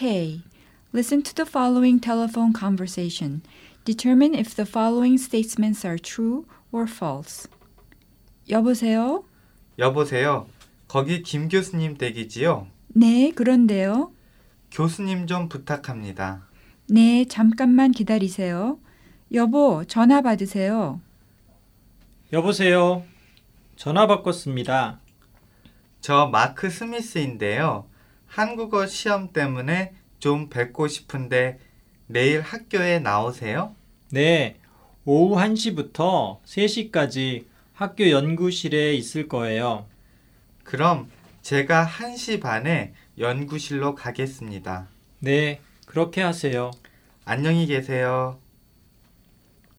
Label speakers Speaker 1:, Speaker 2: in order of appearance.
Speaker 1: Okay. Listen to the following telephone conversation. Determine if the following statements are true or false. 여보세요?
Speaker 2: 여보세요. 거기 김 교수님 댁이지요?
Speaker 1: 네, 그런데요.
Speaker 2: 교수님 좀 부탁합니다.
Speaker 1: 네, 잠깐만 기다리세요. 여보, 전화 받으세요.
Speaker 3: 여보세요. 전화 바꿨습니다.
Speaker 2: 저 마크 스미스인데요. 한국어 시험 때문에 좀 뵙고 싶은데 내일 학교에 나오세요?
Speaker 3: 네, 오후 1시부터 3시까지 학교 연구실에 있을 거예요.
Speaker 2: 그럼 제가 1시 반에 연구실로 가겠습니다.
Speaker 3: 네, 그렇게 하세요.
Speaker 2: 안녕히 계세요.